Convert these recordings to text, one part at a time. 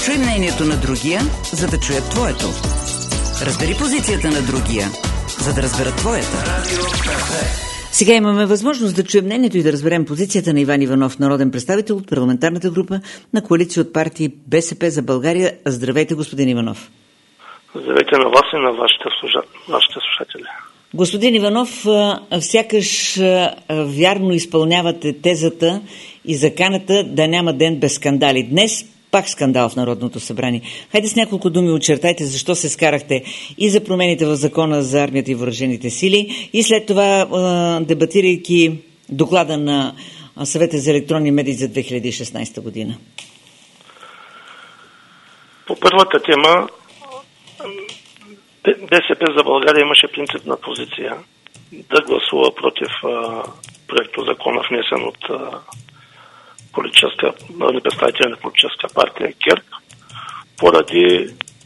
Чуй мнението на другия, за да чуят твоето. Разбери позицията на другия, за да разберат твоята. Сега имаме възможност да чуем мнението и да разберем позицията на Иван Иванов, народен представител от парламентарната група на коалиция от партии БСП за България. Здравейте, господин Иванов. Здравейте на вас и на вашите слушатели. Господин Иванов, сякаш вярно изпълнявате тезата и заканата да няма ден без скандали. Днес пак скандал в Народното събрание. Хайде с няколко думи очертайте защо се скарахте и за промените в закона за армията и въоръжените сили и след това дебатирайки доклада на Съвета за електронни медии за 2016 година. По първата тема БСП за България имаше принципна позиция да гласува против проекто закона, внесен от представители на политическа партия ГЕРБ, поради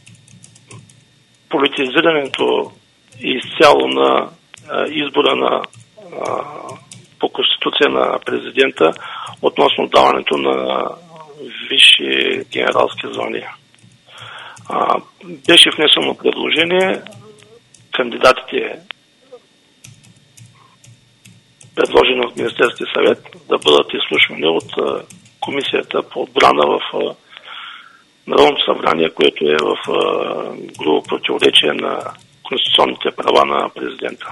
политизирането изцяло на избора на по Конституция на президента относно даването на висши генералски звания. Беше внесено предложение кандидатите, предложени от Министерския съвет, да бъдат изслушвани от Комисията по отбрана в Народното събрание, което е в грубо противоречие на конституционните права на президента.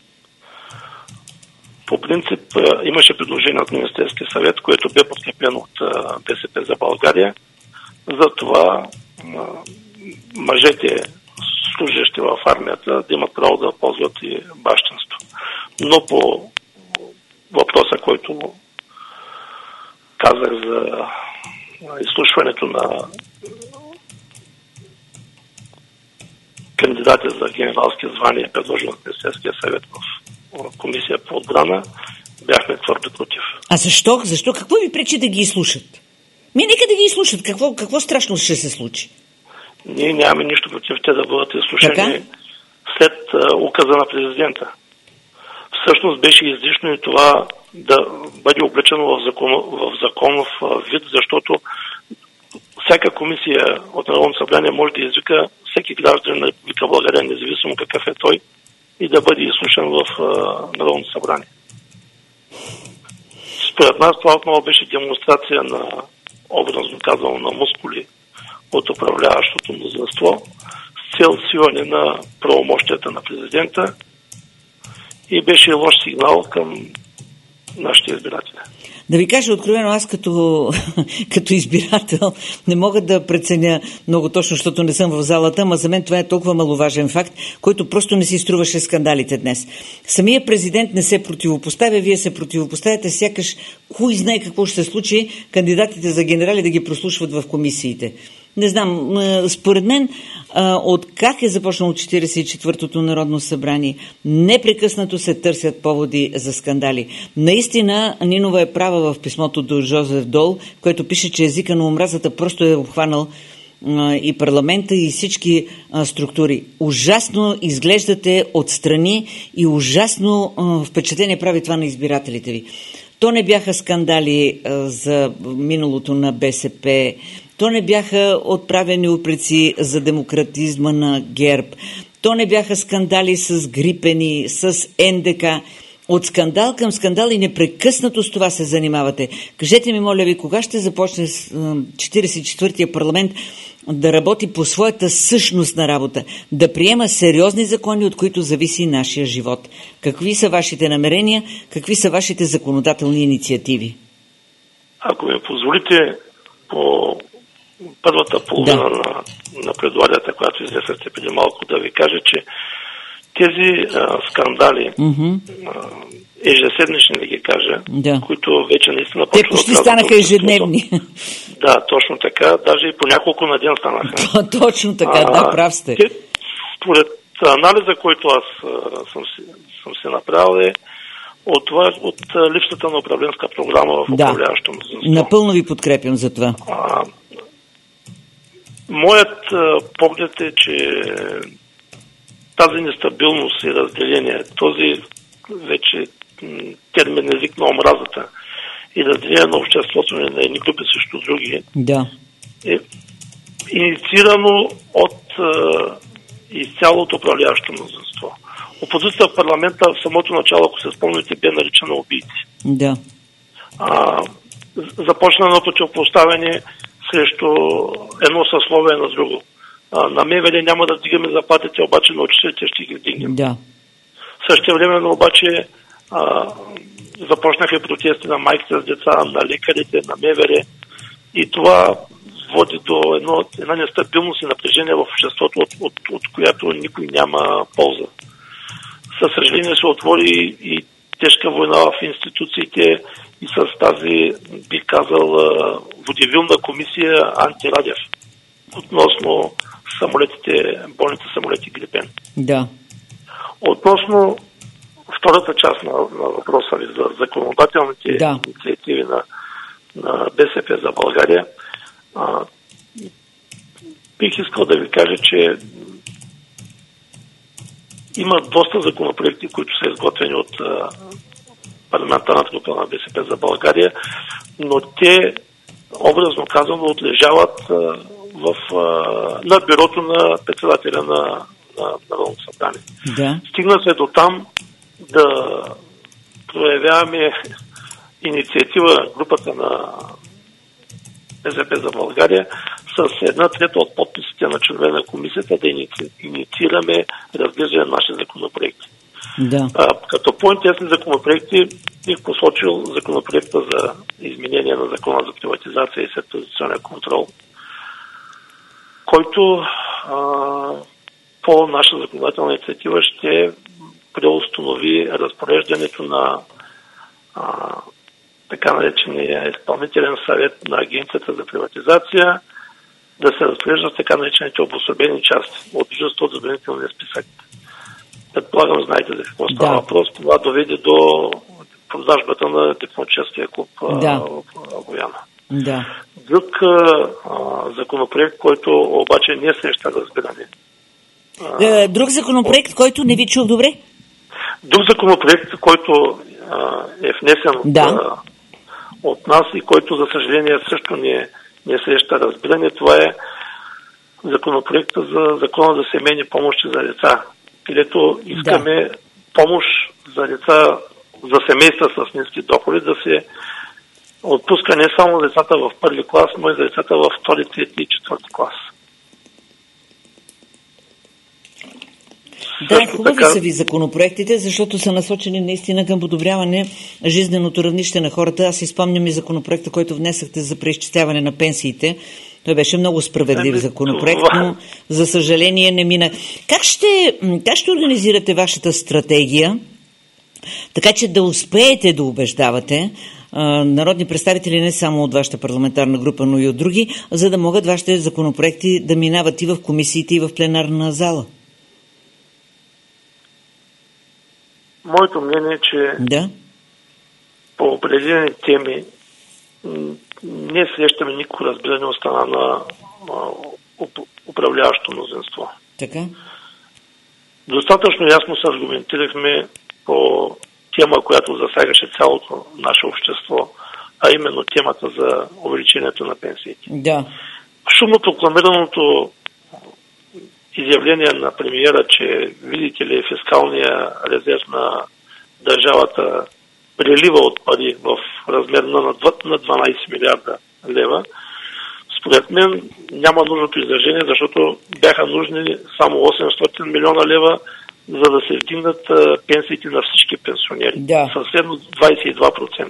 По принцип имаше предложение от Министерския съвет, което бе подкрепено от БСП за България. Затова мъжете, служащи в армията, да имат право да ползват и бащинство. Но по въпроса, който казах за изслушването на кандидати за генералски звания, предложени от Министерския съвет в Комисия по отбрана, бяхме твърдо против. А защо? Защо? Какво ви пречи да ги изслушат? Нека да ги изслушат. Какво страшно ще се случи? Ние нямаме нищо против те да бъдат изслушани след указа на президента. Всъщност беше излишно и това да бъде облечено в законов вид, защото всяка комисия от Народното събрание може да извика всеки гражданин на Република България, независимо какъв е той, и да бъде изслушан в Народното събрание. Според нас това отново беше демонстрация на, образно казано, на мускули от управляващото мнозинство с цел свиване на правомощията на президента и беше лош сигнал към нашите избиратели. Да ви кажа откровено, аз като избирател не мога да преценя много точно, защото не съм в залата, ама за мен това е толкова маловажен факт, който просто не си струваше скандалите днес. Самия президент не се противопоставя, вие се противопоставяте, сякаш кой знае какво ще се случи, кандидатите за генерали да ги прослушват в комисиите. Не знам, според мен, от как е започнало 44-тото Народно събрание, непрекъснато се търсят поводи за скандали. Наистина, Нинова е права в писмото до Жозеф Дол, което пише, че езика на омразата просто е обхванал и парламента, и всички структури. Ужасно изглеждате отстрани и ужасно впечатление прави това на избирателите ви. То не бяха скандали за миналото на БСП, то не бяха отправени упреци за демократизма на ГЕРБ, то не бяха скандали с Грипени, с НДК. От скандал към скандал и непрекъснато с това се занимавате. Кажете ми, моля ви, кога ще започне 44-тия парламент да работи по своята същност на работа, да приема сериозни закони, от които зависи нашия живот? Какви са вашите намерения, какви са вашите законодателни инициативи? Ако ми позволите, по първата половина на предлагата, която изнесахте преди малко, да ви кажа, че тези скандали, ежеседмични да ги кажа, които вече наистина почват. Те почти станаха ежедневни. Да, точно така. Даже и по няколко на ден станаха. Точно така, да, прав сте. Според анализа, който аз съм си направил, е от липсата на управленска програма в управляващото мнозинство. Напълно ви подкрепям за това. Моят поглед е, че тази нестабилност и разделение, този вече термин език на омразата и разделение на обществото на едни групи срещу други, инициирано от изцяло от управляващото мнозинство. Опозицията в парламента в самото начало, ако се спомните, бе наричана убийци. Да. Започна на противопоставяне срещу едно съсловие на друго. На МВР няма да вдигаме заплатите, обаче на учителите ще ги вдигнем. Да. Същевременно обаче започнаха протести на майките с деца, на лекарите, на МВР и това води до една нестабилност и напрежение в обществото, от която никой няма полза. Със съжаление се отвори и тежка война в институциите и с тази, бих казал, водевилна комисия Антирадев относно бойните самолети Грипен. Да. Относно втората част на въпроса ви за законодателните инициативи на БСП за България, бих искал да ви кажа, че има доста законопроекти, които са изготвени от парламентарната група на БСП за България, но те, образно казано, отлежават на бюрото на председателя на Народното събрание. Да. Стигна се до там да проявяваме инициатива групата на БСП за България с 1/3 от подписите на членове на комисията да инициираме разглеждане на наши законопроекти. Да. Като по-интересни законопроекти бих посочил законопроекта за изменение на закона за приватизация и следприватизационен контрол, който по наша законодателна инициатива ще преустанови разпореждането на така наречения изпълнителен съвет на Агенцията за приватизация да се разпореждат така наречените обособени части от дружество от забранителния списък. Предполагам, знаете за какво става въпрос. Това доведе до продажбата на Техническия клуб в Бояна. Да. Друг законопроект, който обаче не среща разбиране. Друг законопроект, който не ви чух добре? Друг законопроект, който е внесен от нас и който, за съжаление, също не среща разбиране, това е законопроекта за закона за семейни помощи за деца, където искаме помощ за деца, за семейства с ниски доходи да се отпуска не само за децата в първи клас, но и за децата в втори, трети и четвърти клас. Да, хубави са ви законопроектите, защото са насочени наистина към подобряване жизненото равнище на хората. Аз си спомням и законопроекта, който внесахте за преизчисляване на пенсиите. Той беше много справедлив законопроект, но за съжаление не мина. Как ще организирате вашата стратегия, така че да успеете да убеждавате народни представители не само от вашата парламентарна група, но и от други, за да могат вашите законопроекти да минават и в комисиите, и в пленарна зала? Моето мнение е, че по определени теми не срещаме никакво разбиране от страна на управляващото мнозинство. Така? Достатъчно ясно се аргументирахме по тема, която засягаше цялото наше общество, а именно темата за увеличението на пенсиите. Да. Шумно прокламираното изявление на премиера, че, видите ли, фискалния резерв на държавата прелива от пари в размер на 12 милиарда лева, според мен няма нужното изражение, защото бяха нужни само 800 милиона лева, за да се вдигнат пенсиите на всички пенсионери. Съвсем 22%.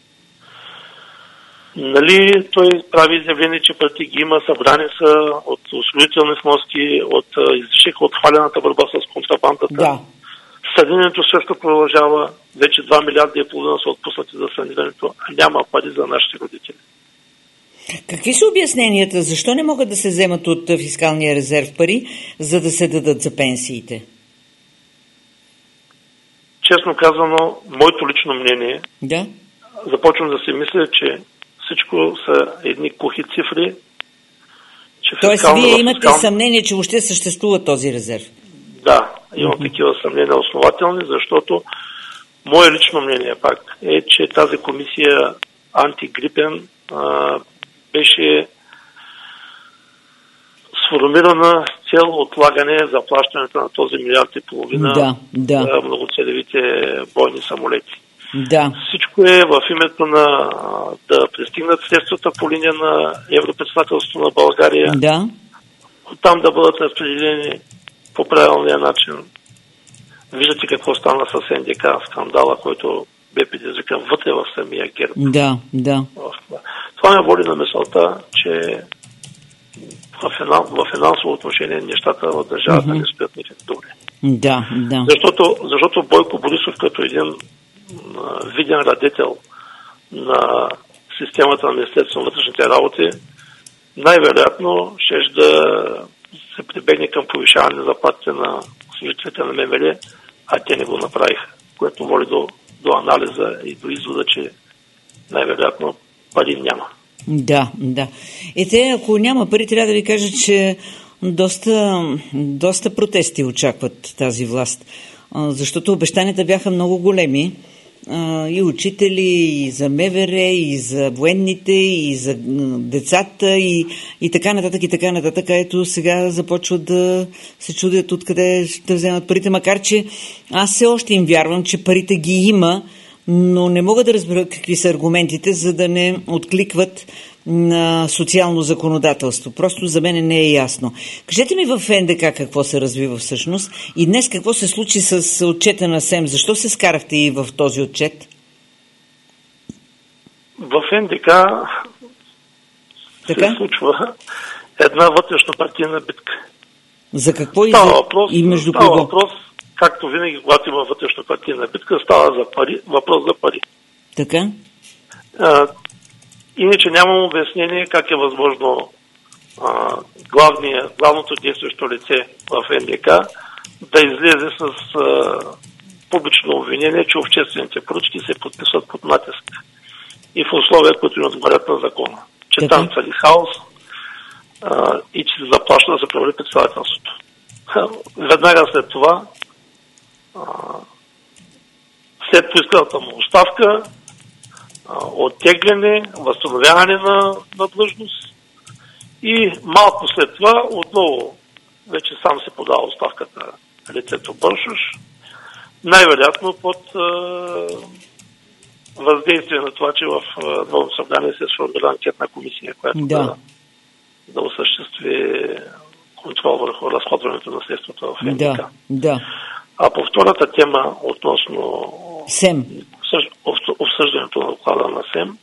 Нали, той прави изявление, че парите ги има, събрани са от осигурителни вноски, от излишъка от хвалената борба с контрабандата. Съдението също продължава. Вече 2 милиарда и половина са отпуснати за санирането, а няма пари за нашите родители. Какви са обясненията? Защо не могат да се вземат от фискалния резерв пари, за да се дадат за пенсиите? Честно казано, моето лично мнение, започвам да си мисля, че всичко са едни кухи цифри. Тоест, вие имате съмнение, че въобще съществува този резерв? Да, имам такива съмнения основателни, защото мое лично мнение пак е, че тази комисия антигрипен беше сформирана с цел отлагане за плащането на този 1,5 милиарда за многоцелевите бойни самолети. Да. Всичко е в името на да пристигнат средствата по линия на Европредседателството на България. Да. Оттам да бъдат разпределени по правилния начин. Виждате какво стана с НДК, скандала, който бе предизвикан вътре в самия ГЕРБ. Да, да. Това ме води на мисълта, че в финансово отношение нещата в държавата не стоят никак добре. Да, да. Защото Бойко Борисов като един виден радетел на системата на Министерството на вътрешните работи, най-вероятно ще да се прибегне към повишаване на заплатите на служителите на МВР, а те не го направиха, което води до анализа и до извода, че най-вероятно пари няма. Да, да. Те, ако няма пари, трябва да ви кажа, че доста протести очакват тази власт, защото обещанията бяха много големи. И учители, и за МВР, и за военните, и за децата, и така нататък, и така нататък. Ето сега започват да се чудят откъде ще вземат парите, макар че аз все още им вярвам, че парите ги има, но не мога да разбера какви са аргументите, за да не откликват на социално законодателство. Просто за мен не е ясно. Кажете ми в НДК какво се развива всъщност и днес какво се случи с отчета на СЕМ? Защо се скарахте и в този отчет? В НДК се случва една вътрешно-партийна битка. За какво и между кого? Става въпрос, както винаги, когато има вътрешно-партийна битка, става за пари, въпрос за пари. Така? Иначе нямам обяснение как е възможно главното действащо лице в НДК да излезе с публично обвинение, че обществените поръчки се подписват под натиск и в условия, които не отговарят на закона. Че там цари хаос и че се заплаща да се провери представителството. Веднага след това, след поисканата му оставка, оттегляне, възстановяване на длъжност и малко след това отново вече сам се подава оставката на лицето Боршош, най-вероятно под въздействие на това, че в Народното събрание се сформира анкетна комисия, която да осъществи контрол върху разходването на средствата в НДК. А по втората тема относно СЕМ, обсъждането на доклада на СЕМ,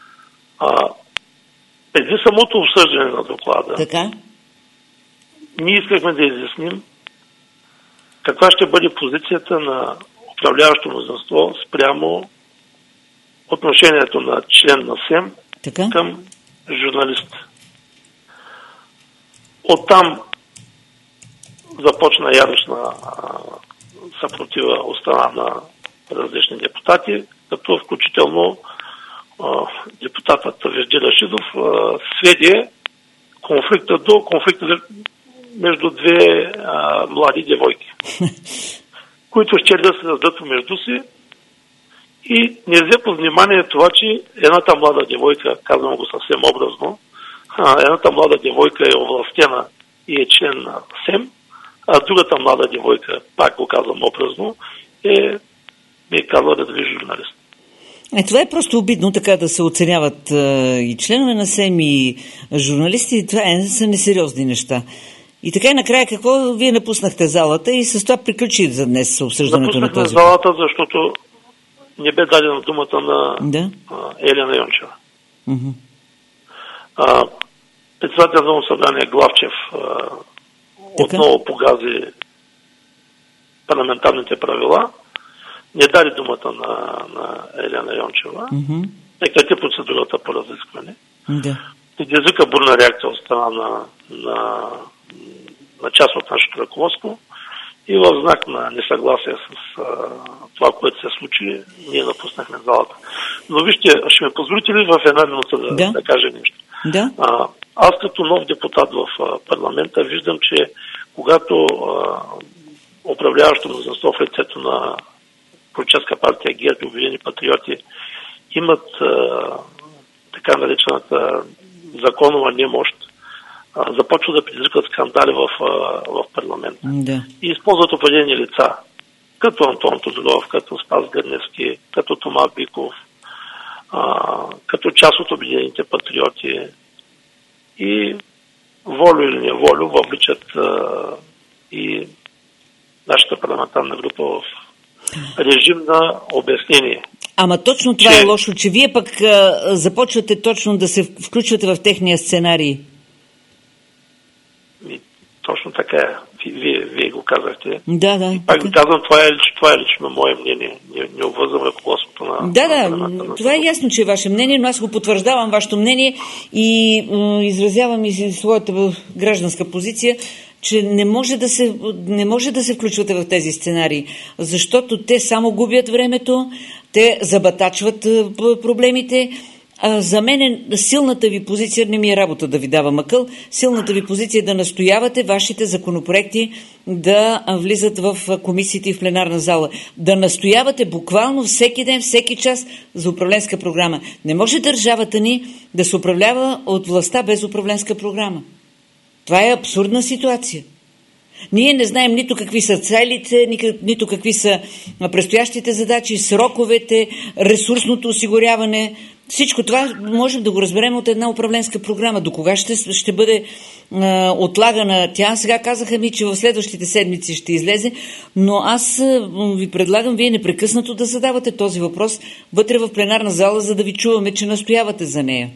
преди самото обсъждане на доклада, ние искахме да изясним каква ще бъде позицията на управляващо мнозинство спрямо отношението на член на СЕМ към журналист. Оттам започна яростна съпротива от страна на различни депутати, като включително депутатът Вежди Рашидов сведе конфликта между две млади девойки, които ще да се раздадат помежду си и не взе под внимание това, че едната млада девойка, казвам го съвсем образно, едната млада девойка е овластена и е член на СЕМ, а другата млада девойка, пак го казвам образно, ми казва редови журналист. Това е просто обидно така да се оценяват и членове на СЕМ, и журналисти. Това са несериозни неща. И така и накрая, какво вие напуснахте залата и с това приключи за днес обсъждането на този? Напуснахме залата, защото не бе дадена думата на Елена Йончева. Председател на събрание Главчев отново погази парламентарните правила, не даде думата на Елена Йончева, прекрати процедурата по разискване. Предизвика бурна реакция от страна на част от нашето ръководство и в знак на несъгласие с това, което се случи, ние напуснахме залата. Но вижте, ще ме позволите ли в една минута да кажа нещо? Аз като нов депутат в парламента виждам, че когато управляващо мнозинство в лицето на Политическа партия ГЕРБ и Обединени патриоти имат така наречената законова немощ започват да предизвикат скандали в парламента. Да. И използват определени лица, като Антон Тодоров, като Спас Гърневски, като Тома Биков, като част от Обединените патриоти и волю или неволю въвличат и нашата парламентарна група в режим на обяснение. Ама точно това е лошо, че вие пък започвате точно да се включвате в техния сценарий. Точно така е. Вие го казахте. Да. Пак ви казвам, това е лично мое мнение. Не обвързвам ръководството на... Да, това е ясно, че е ваше мнение, но аз го потвърждавам вашето мнение и изразявам и своята гражданска позиция, че не може да се включвате в тези сценарии, защото те само губят времето, те забатачват проблемите. За мен силната ви позиция, не ми е работа да ви давам акъл, силната ви позиция е да настоявате вашите законопроекти да влизат в комисиите и в пленарна зала. Да настоявате буквално всеки ден, всеки час за управленска програма. Не може държавата ни да се управлява от властта без управленска програма. Това е абсурдна ситуация. Ние не знаем нито какви са целите, нито какви са предстоящите задачи, сроковете, ресурсното осигуряване. Всичко това можем да го разберем от една управленска програма. До кога ще бъде отлагана тя? Сега казаха ми, че в следващите седмици ще излезе, но аз ви предлагам вие непрекъснато да задавате този въпрос вътре в пленарна зала, за да ви чуваме, че настоявате за нея.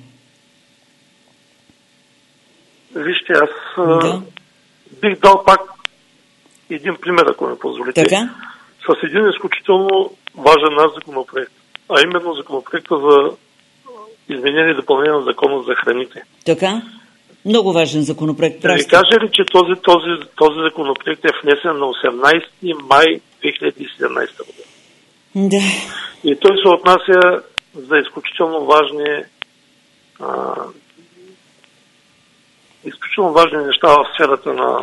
Вижте, аз бих дал пак един пример, ако ми позволите. Така? С един изключително важен наш законопроект, а именно законопроекта за изменение и допълнение на закона за храните. Така? Много важен законопроект. Да ви кажа ли, че този законопроект е внесен на 18 май 2017 година? Да. И той се отнася за изключително важни неща в сферата на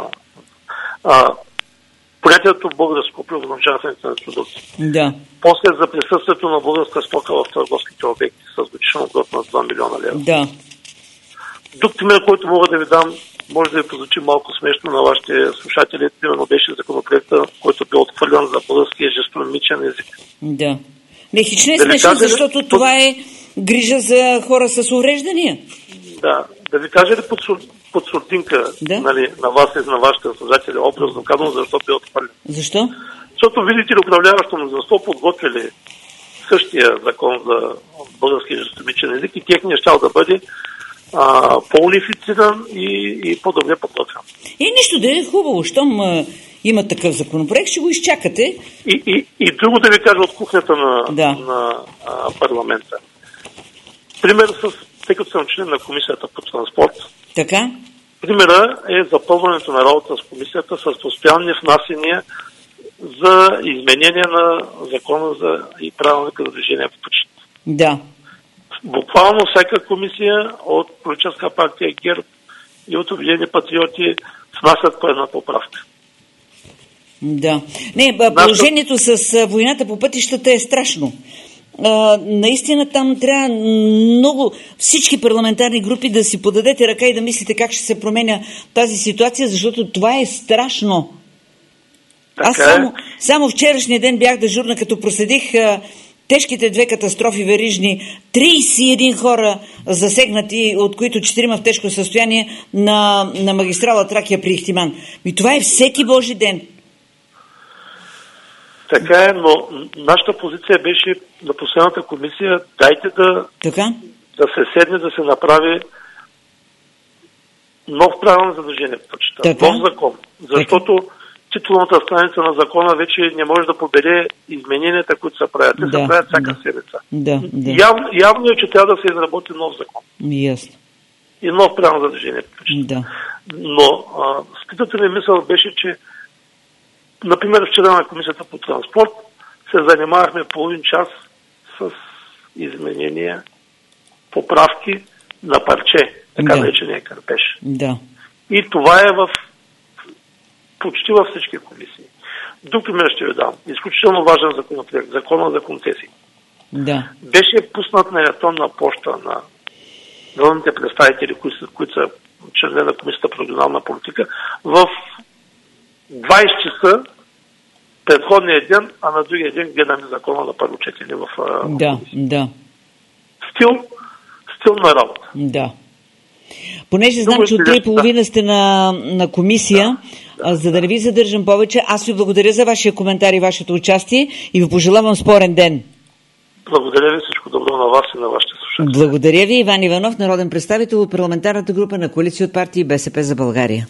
понятието българско при обозначаването на продукти. Да. После за присъствието на българска стока в търговските обекти с годишен оборот на 2 милиона лева. Да. Друг пример, който мога да ви дам, може да ви прозвучи малко смешно на вашите слушатели, примерно беше законопроекта, който бе отхвърлен за българския жестомимичен език. Да. Не, хич не е смешно, защото това е грижа за хора с увреждания. Да. Да ви кажа ли под сурдинка, нали, на вас и на вашите служатели, образно казвам, защо бе отхвърлен? Защо? Защото, видите ли, управляващо мнозинство подготвили същия закон за български жестомичен език и техният щял да бъде по-унифициран и по-добре подготвен. Нищо да е хубаво, щом има такъв законопроект, ще го изчакате. И друго да ви кажа от кухнята на парламента. Пример тъй като съм член на комисията по транспорт. Така? Примера е запълването на работа с комисията с постоянни внасяния за изменение на закона и правилника за движение по пътищата. Да. Буквално всяка комисия от политическа партия ГЕРБ и от Обединени патриоти внасят по една поправка. Да. Положението с войната по пътищата е страшно. Наистина там трябва много всички парламентарни групи да си подадете ръка и да мислите как ще се променя тази ситуация, защото това е страшно. Аз само вчерашния ден бях дежурна, като проследих тежките 2 катастрофи верижни, 31 хора засегнати, от които 4 в тежко състояние на магистрала Тракия при Ихтиман. И това е всеки Божи ден. Така е, но нашата позиция беше на последната комисия, дайте да се седне, да се направи нов правилник за движение по пътищата, нов закон. Защото титулната страница на закона вече не може да победе измененията, които се правят. Те се правят всяка седмица. Явно е, че трябва да се изработи нов закон. Ясно. И нов правилник за движение по пътищата. Но скритата ми мисъл беше, че например, вчера на комисията по транспорт се занимавахме половин час с изменения, поправки на парче, така наречения кърпеж. Да. И това е почти във всички комисии. Друг пример ще ви дам. Изключително важен законопроект. Закона за концесии. Да. Беше пуснат на електронна поща на народните представители, които са член на Комисията по регионална политика, в 20 часа предходния ден, а на другия ден гледаме закона на първо четене в Да. Стил на работа. Да. Понеже знам, че от 3:30 сте на комисия, за да не ви задържам повече, аз ви благодаря за вашия коментар и вашето участие и ви пожелавам спорен ден. Благодаря ви, всичко добро на вас и на вашите слушатели. Благодаря ви, Иван Иванов, народен представител от парламентарната група на Коалиция от партии БСП за България.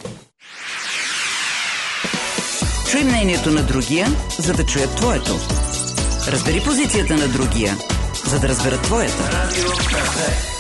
Чуй мнението на другия, за да чуят твоето. Разбери позицията на другия, за да разберат твоята.